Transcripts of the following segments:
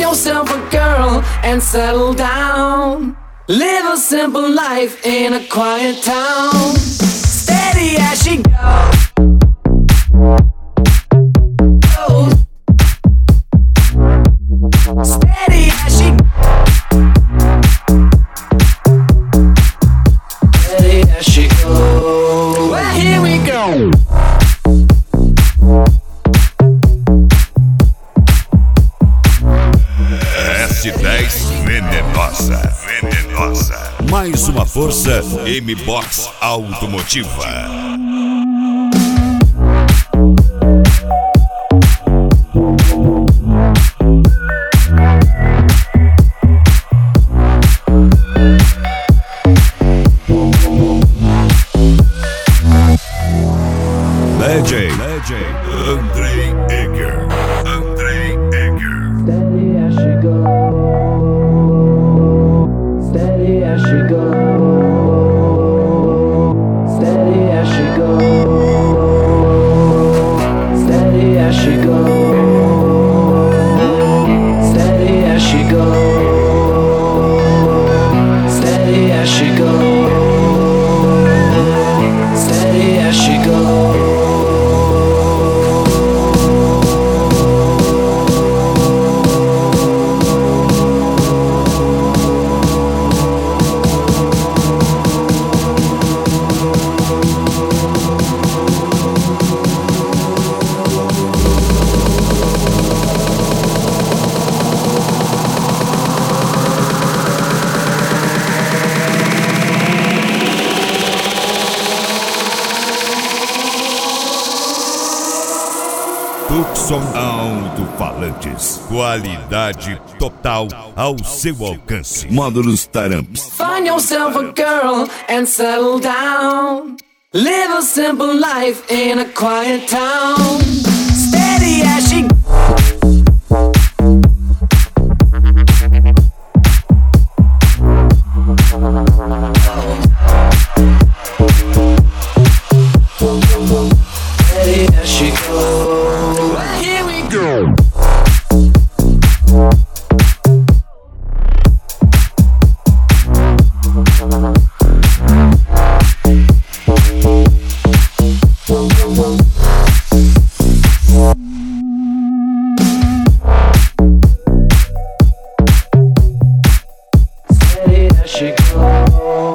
yourself a girl and settle down. Live a simple life in a quiet town. Steady as she goes. Steady as she steady as she goes. Well, here we go. S10 Venenosa. Venenosa. Mais uma força M-Box Automotiva. Legend Andrei Egger. Steady as she goes. Steady as she goes. Steady as she goes. Steady as she goes. Steady as she goes. Steady as she goes. Steady as she goes. Tucson Alto-Falantes. Qualidade total ao seu alcance. Módulos Taramps. Find yourself a girl and settle down. Live a simple life in a quiet town. Steady as she steady as she goes. Well, here we go. Steady as she goes.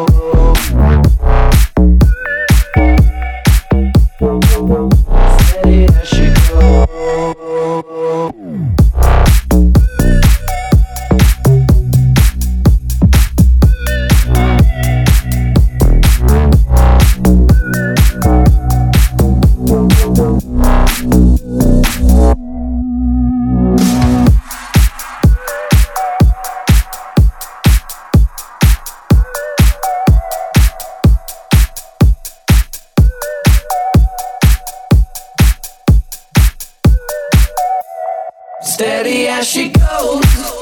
Steady as she goes. Steady as she goes.